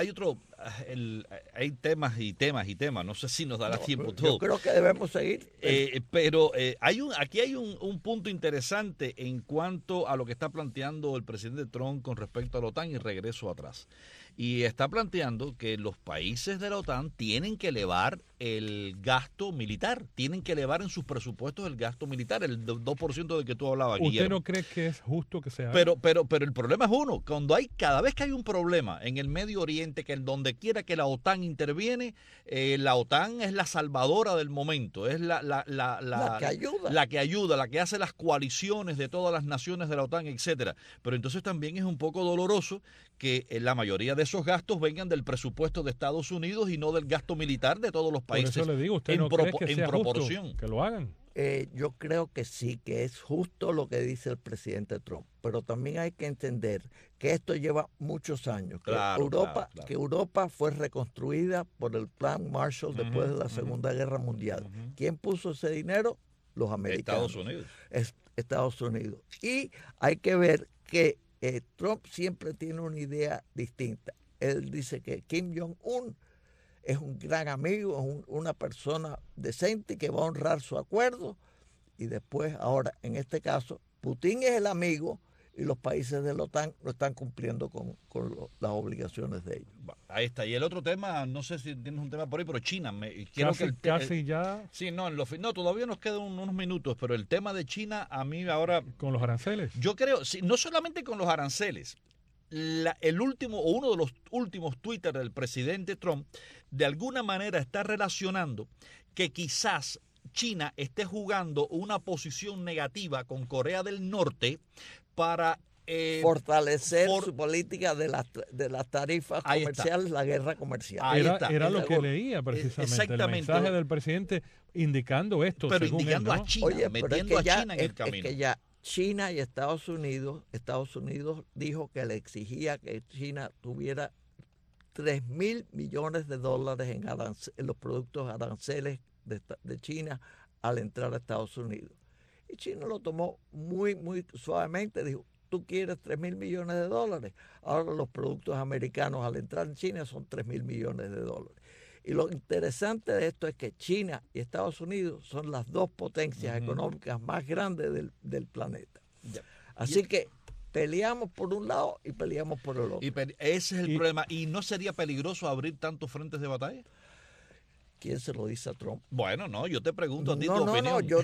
hay temas y temas, no sé si nos dará tiempo todo. Yo creo que debemos seguir. Pero aquí hay un punto interesante en cuanto a lo que está planteando el presidente Trump con respecto a la OTAN y regreso atrás. Y está planteando que los países de la OTAN tienen que elevar el gasto militar, tienen que elevar en sus presupuestos el gasto militar, el 2% del que tú hablabas, ¿Usted Guillermo. no cree que es justo que se haga? Pero el problema es uno, cada vez que hay un problema en el Medio Oriente, que donde quiera que la OTAN interviene, la OTAN es la salvadora del momento, es la que ayuda, la que hace las coaliciones de todas las naciones de la OTAN, etcétera. Pero entonces también es un poco doloroso que la mayoría de esos gastos vengan del presupuesto de Estados Unidos y no del gasto militar de todos los países. Por eso le digo, ¿usted no cree que sea proporción. justo que lo hagan? Yo creo que sí, que es justo lo que dice el presidente Trump, pero también hay que entender que esto lleva muchos años, que Europa fue reconstruida por el Plan Marshall después de la Segunda Guerra Mundial. ¿Quién puso ese dinero? Los americanos. Estados Unidos. Y hay que ver que Trump siempre tiene una idea distinta. Él dice que Kim Jong-un es un gran amigo, es una persona decente que va a honrar su acuerdo, y después, ahora, en este caso, Putin es el amigo y los países de la OTAN no están cumpliendo con las obligaciones de ellos. Ahí está. Y el otro tema, no sé si tienes un tema por ahí, pero China. Casi ya. Sí, no, todavía nos quedan unos minutos, pero el tema de China, a mí ahora... ¿Con los aranceles? Yo creo, sí, no solamente con los aranceles. Uno de los últimos Twitter del presidente Trump de alguna manera está relacionando que quizás China esté jugando una posición negativa con Corea del Norte para fortalecer su política de las tarifas comerciales, la guerra comercial. Era lo que leía precisamente, el mensaje del presidente indicando esto. Pero indicando a China, metiendo a China en el camino. Es que ya China y Estados Unidos dijo que le exigía que China tuviera $3,000 millones en los productos aranceles de China al entrar a Estados Unidos. Y China lo tomó muy, muy suavemente, dijo: tú quieres $3,000 millones. Ahora los productos americanos al entrar en China son $3,000 millones. Y lo interesante de esto es que China y Estados Unidos son las dos potencias económicas más grandes del planeta. Así que peleamos por un lado y peleamos por el otro. Ese es el problema. ¿Y no sería peligroso abrir tantos frentes de batalla? ¿Quién se lo dice a Trump? Bueno, no, yo te pregunto a ti tu opinión. No, yo,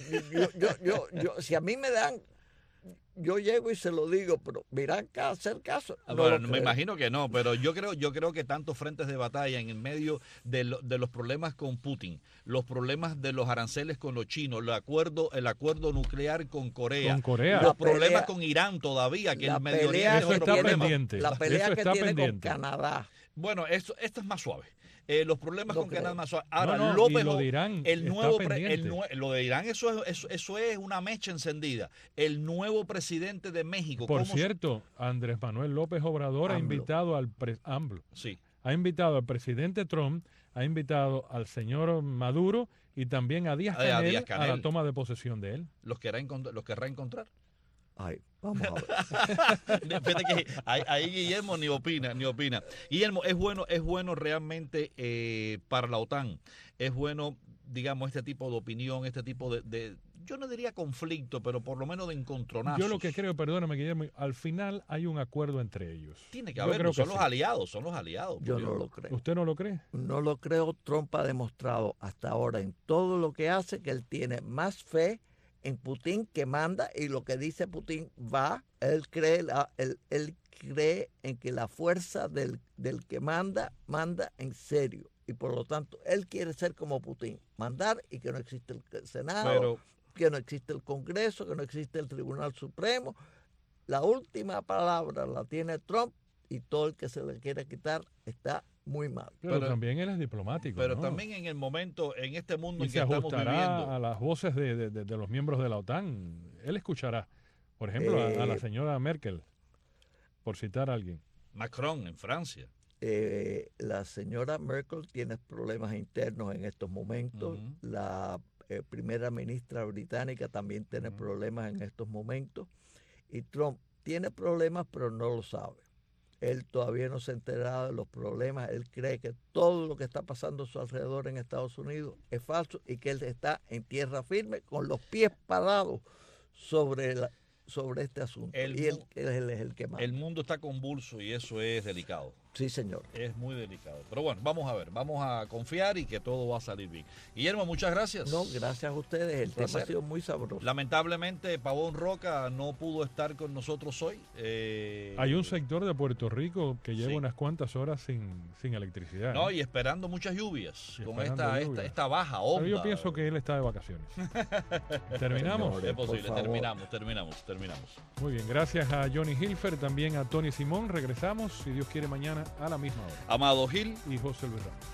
si a mí me dan, yo llego y se lo digo, pero ¿mirán hacer caso? Bueno, me imagino que no, pero yo creo que tantos frentes de batalla en el medio de los problemas con Putin, los problemas de los aranceles con los chinos, el acuerdo nuclear con Corea, los problemas con Irán todavía, que el Medio Oriente es otro problema. La pelea que tiene con Canadá. Bueno, esto es más suave. Los problemas con Canadá más suave. Ahora, lo de Irán, lo de Irán, eso es una mecha encendida. El nuevo presidente de México. Por cierto, Andrés Manuel López Obrador ha invitado al ha invitado al presidente Trump, ha invitado al señor Maduro y también a Díaz-Canel a la toma de posesión de él. ¿Los querrá encontrar? Ay, vamos a ver. Fíjate que ahí Guillermo ni opina. Guillermo, es bueno realmente para la OTAN, es bueno, digamos, este tipo de opinión, este tipo de yo no diría conflicto, pero por lo menos de encontronazos. Yo lo que creo, perdóname Guillermo, al final hay un acuerdo entre ellos. Tiene que haberlo, son los aliados. Yo no lo creo. ¿Usted no lo cree? No lo creo. Trump ha demostrado hasta ahora en todo lo que hace que él tiene más fe en Putin que manda, y lo que dice Putin va. Él cree en que la fuerza del que manda en serio, y por lo tanto él quiere ser como Putin, mandar, y que no existe el Senado, que no existe el Congreso, que no existe el Tribunal Supremo. La última palabra la tiene Trump, y todo el que se le quiere quitar está muy mal. Pero también él es diplomático. Pero ¿no? también en el momento, en este mundo y en que estamos viviendo, a las voces de los miembros de la OTAN. Él escuchará, por ejemplo, a la señora Merkel, por citar a alguien. Macron en Francia. La señora Merkel tiene problemas internos en estos momentos. La primera ministra británica también tiene problemas en estos momentos. Y Trump tiene problemas, pero no lo sabe. Él todavía no se ha enterado de los problemas. Él cree que todo lo que está pasando a su alrededor en Estados Unidos es falso, y que él está en tierra firme, con los pies parados sobre este asunto. Él es el que manda. El mundo está convulso y eso es delicado. Sí, señor. Es muy delicado. Pero bueno, vamos a ver, vamos a confiar y que todo va a salir bien. Guillermo, muchas gracias. No, gracias a ustedes. El tema ha sido muy sabroso. Lamentablemente, Pavón Roca no pudo estar con nosotros hoy. Hay un sector de Puerto Rico que lleva unas cuantas horas sin electricidad. No, y esperando muchas lluvias con esta baja onda. Pero yo pienso que él está de vacaciones. ¿Terminamos? Señores, es posible, terminamos. Muy bien, gracias a Johnny Hilfer, también a Tony Simón. Regresamos, si Dios quiere, mañana a la misma hora. Amado Gil y José Luis Ramos.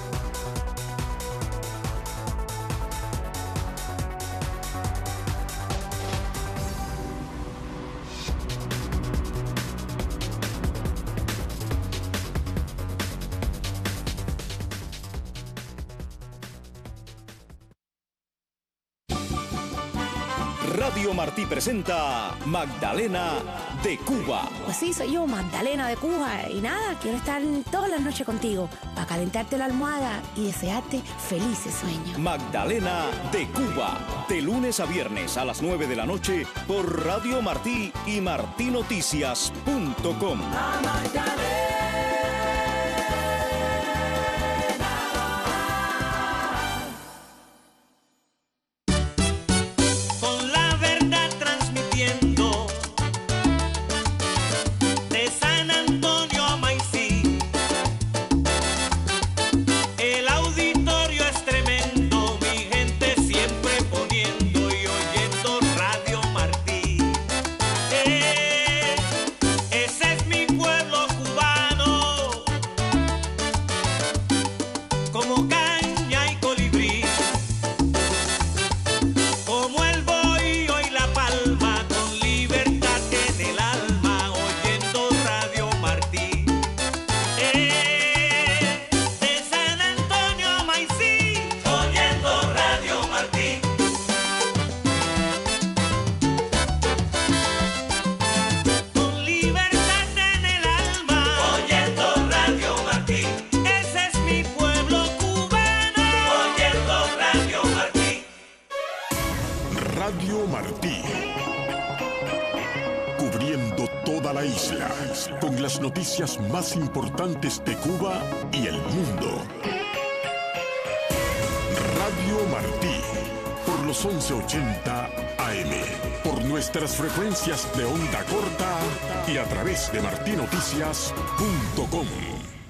Radio Martí presenta Magdalena de Cuba. Pues sí, soy yo, Magdalena de Cuba. Y nada, quiero estar todas las noches contigo para calentarte la almohada y desearte felices sueños. Magdalena de Cuba, de lunes a viernes a las 9 de la noche por Radio Martí y martinoticias.com. Radio Martí, cubriendo toda la isla con las noticias más importantes de Cuba y el mundo. Radio Martí, por los 1180 AM, por nuestras frecuencias de onda corta y a través de martinoticias.com.